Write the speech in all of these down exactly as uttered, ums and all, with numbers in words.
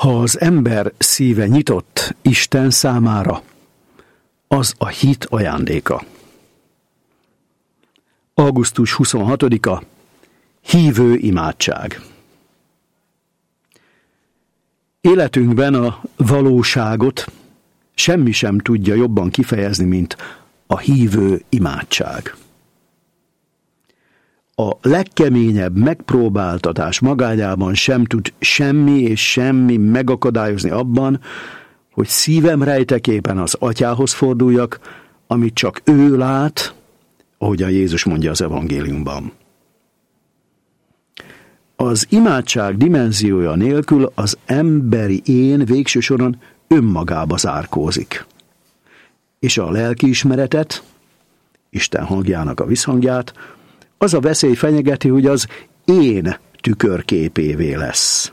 Ha az ember szíve nyitott Isten számára, az a hit ajándéka. augusztus huszonhatodika. Hívő imádság. Életünkben a valóságot semmi sem tudja jobban kifejezni, mint a hívő imádság. A legkeményebb megpróbáltatás magányában sem tud semmi és semmi megakadályozni abban, hogy szívem rejtekében az Atyához forduljak, amit csak ő lát, ahogyan Jézus mondja az evangéliumban. Az imádság dimenziója nélkül az emberi én végső soron önmagába zárkózik. És a lelkiismeretet, Isten hangjának a visszhangját, az a veszély fenyegeti, hogy az én tükörképévé lesz.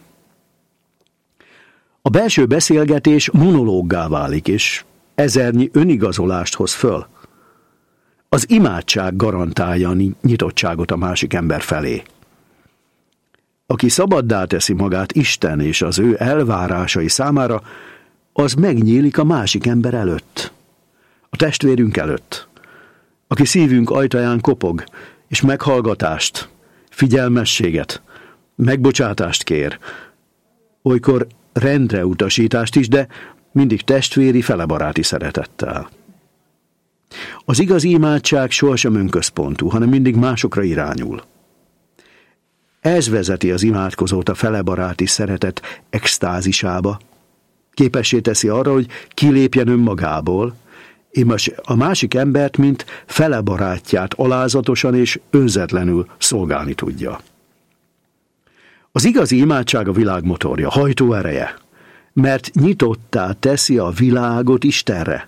A belső beszélgetés monológgá válik, és ezernyi önigazolást hoz föl. Az imádság garantálja a nyitottságot a másik ember felé. Aki szabaddá teszi magát Isten és az ő elvárásai számára, az megnyílik a másik ember előtt, a testvérünk előtt, aki szívünk ajtaján kopog, és meghallgatást, figyelmességet, megbocsátást kér, olykor rendre utasítást is, de mindig testvéri, felebaráti szeretettel. Az igazi imádság sohasem önközpontú, hanem mindig másokra irányul. Ez vezeti az imádkozót a felebaráti szeretet extázisába, képessé teszi arra, hogy kilépjen önmagából, és a másik embert, mint felebarátját alázatosan és önzetlenül szolgálni tudja. Az igazi imádság a világ motorja, hajtóereje, mert nyitottá teszi a világot Istenre.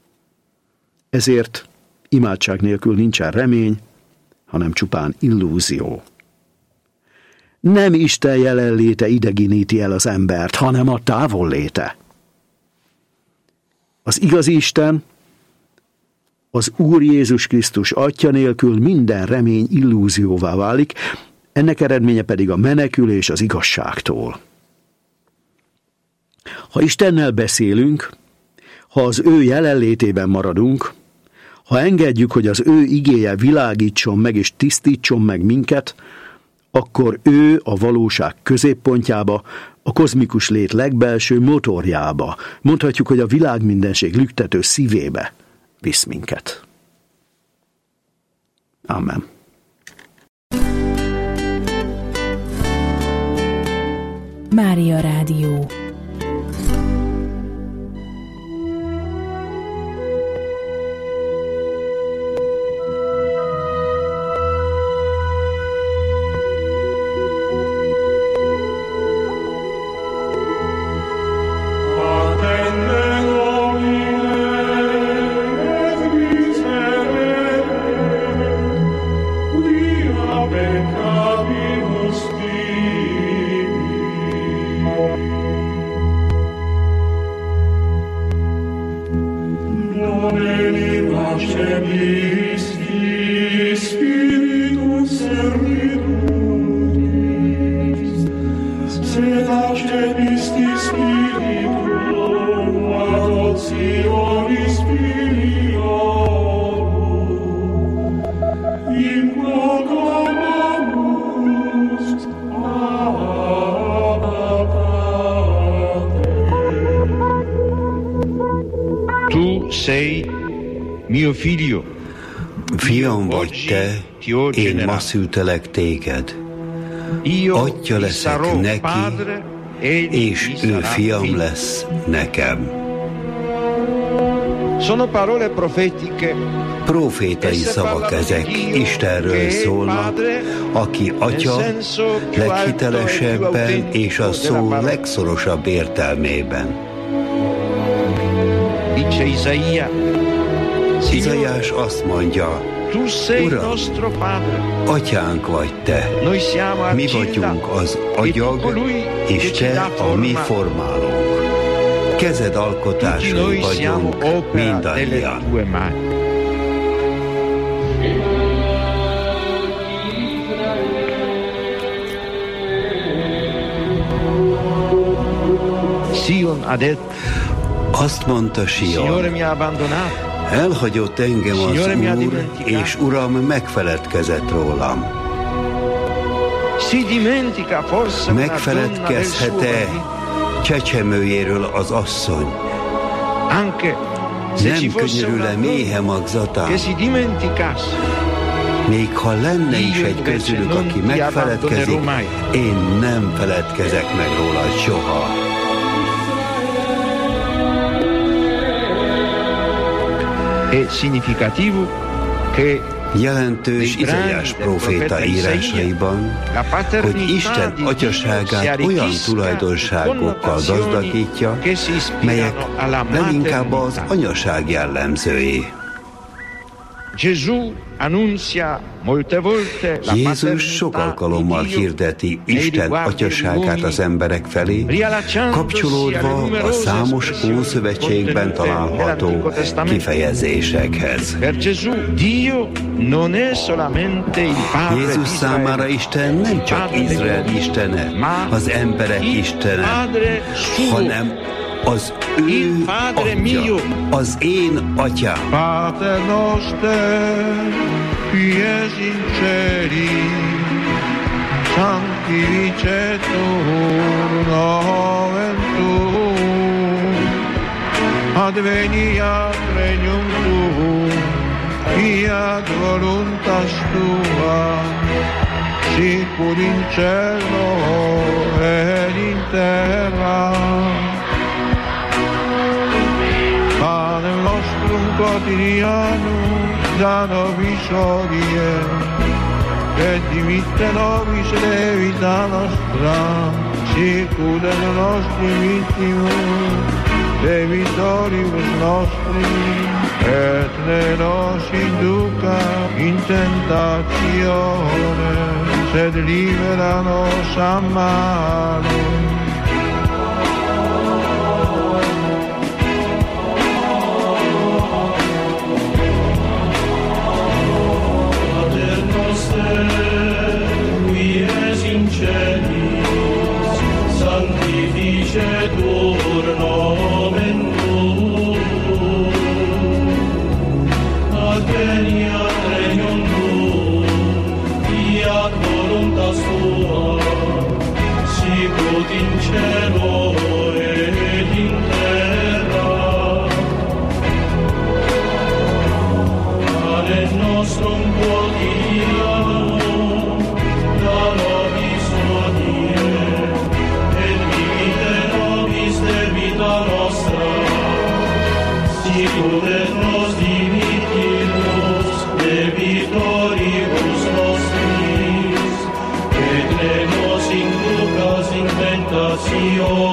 Ezért imádság nélkül nincsen remény, hanem csupán illúzió. Nem Isten jelenléte ideginíti el az embert, hanem a távolléte. Az igazi Isten, az Úr Jézus Krisztus Atya nélkül minden remény illúzióvá válik, ennek eredménye pedig a menekülés az igazságtól. Ha Istennel beszélünk, ha az ő jelenlétében maradunk, ha engedjük, hogy az ő igéje világítson meg és tisztítson meg minket, akkor ő a valóság középpontjába, a kozmikus lét legbelső motorjába, mondhatjuk, hogy a világmindenség lüktető szívébe visz minket. Amen. Mária Rádió. Fiam vagy te, én ma szültelek téged. Atya leszek neki, és ő fiam lesz nekem. Profétai szavak ezek, Istenről szólnak, aki Atya leghitelesebben és a szó legszorosabb értelmében. Izaiás azt mondja, Uram, Atyánk vagy te, mi vagyunk az agyag, és te a mi formálónk. Kezed alkotásai vagyunk mindannyian. Azt mondta Sion, elhagyott engem az Úr, és Uram megfeledkezett rólam. Megfeledkezhet-e csecsemőjéről az asszony? Nem könyörül-e méhe magzatán? Még ha lenne is egy közülük, aki megfeledkezik, én nem feledkezek meg róla soha. Jelentős Izaiás próféta írásaiban, hogy Isten atyaságát olyan tulajdonságokkal gazdagítja, melyek leginkább az anyaság jellemzői. Jézus sok alkalommal hirdeti Isten atyaságát az emberek felé, kapcsolódva a számos Ószövetségben található kifejezésekhez. Jézus számára Isten nem csak Izrael istene, az emberek istene, hanem az ő atya, az én atyám. Pater noster, qui es in celi, sanctificetur nomen tuum, adveniat regnum tuum, fiat voluntas tua, sicur in cielo et in terra. Panem nostrum quotidianum da nobis hodie, et dimitte nobis debita nostra, sicut et nostri vittimus debitoribus nostri, et ne nos induca in tentatione, sed libera nos a malo. Sanctificetur nomen tuum, adveniat regnum tuum, fiat voluntas tua, sicut in cielo et in terra. Panem nostrum quotidianum da nobis hodie, debita nostra, sicut et nos dimittimus debitoribus nostris, et ne nos inducas in tentationem,